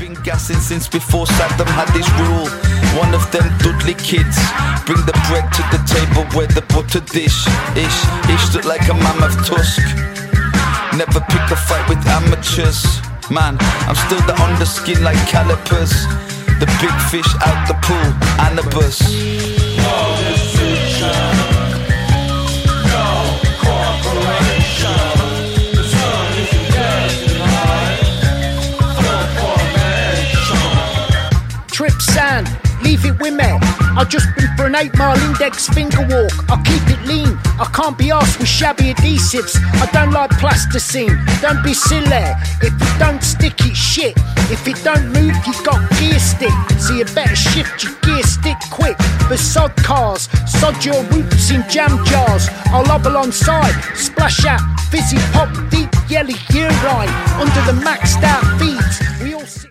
been gassing since before Saddam had his rule. One of them Dudley kids, bring the bread to the table where the butter dish. Ish look like a mammoth tusk. Never pick a fight with amateurs. Man, I'm still the underskin like calipers. The big fish out the pool, Anubis. No restriction, no cooperation. The sun isn't dead tonight. Full formation. Trip sand, leave it with me. I've just been for an 8-mile index finger walk. I keep it lean, I can't be arsed with shabby adhesives. I don't like plasticine, don't be silly. If it don't stick, it's shit. If it don't move, you got gear stick. So you better shift your gear stick quick. But sod cars, sod your roots in jam jars. I'll lob alongside, splash out, fizzy pop, deep yellow urine. Under the maxed out feeds, we all sit.